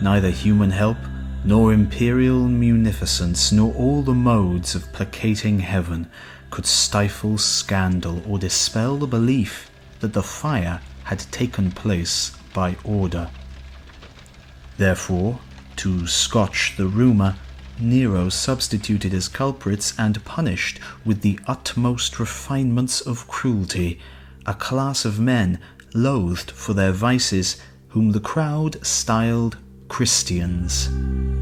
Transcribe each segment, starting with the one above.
neither human help, nor imperial munificence, nor all the modes of placating heaven could stifle scandal or dispel the belief that the fire had taken place by order. Therefore, to scotch the rumour, Nero substituted as culprits and punished with the utmost refinements of cruelty a class of men loathed for their vices, whom the crowd styled Christians.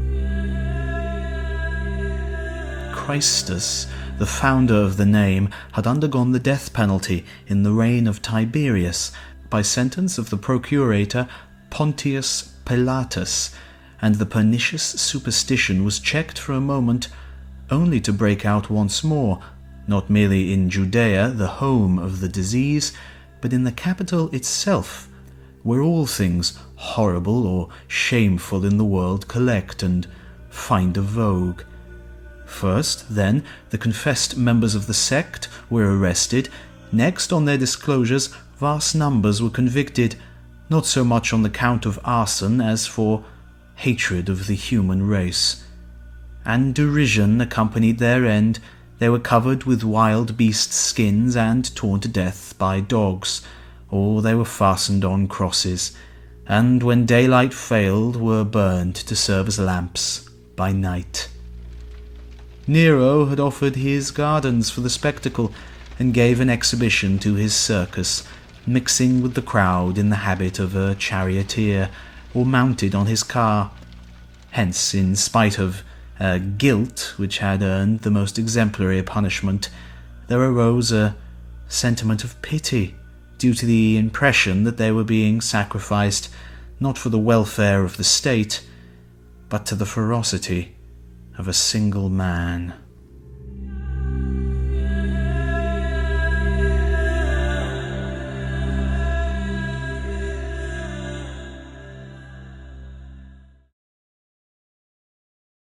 Christus, the founder of the name, had undergone the death penalty in the reign of Tiberius by sentence of the procurator Pontius Pilatus, and the pernicious superstition was checked for a moment, only to break out once more, not merely in Judea, the home of the disease, but in the capital itself, where all things horrible or shameful in the world collect and find a vogue. First, then, the confessed members of the sect were arrested. Next, on their disclosures, vast numbers were convicted, not so much on the count of arson as for hatred of the human race. And derision accompanied their end. They were covered with wild beast skins and torn to death by dogs, or they were fastened on crosses, and when daylight failed were burned to serve as lamps by night. Nero had offered his gardens for the spectacle, and gave an exhibition to his circus, mixing with the crowd in the habit of a charioteer, or mounted on his car. Hence, in spite of guilt which had earned the most exemplary punishment, there arose a sentiment of pity, due to the impression that they were being sacrificed not for the welfare of the state, but to the ferocity of a single man.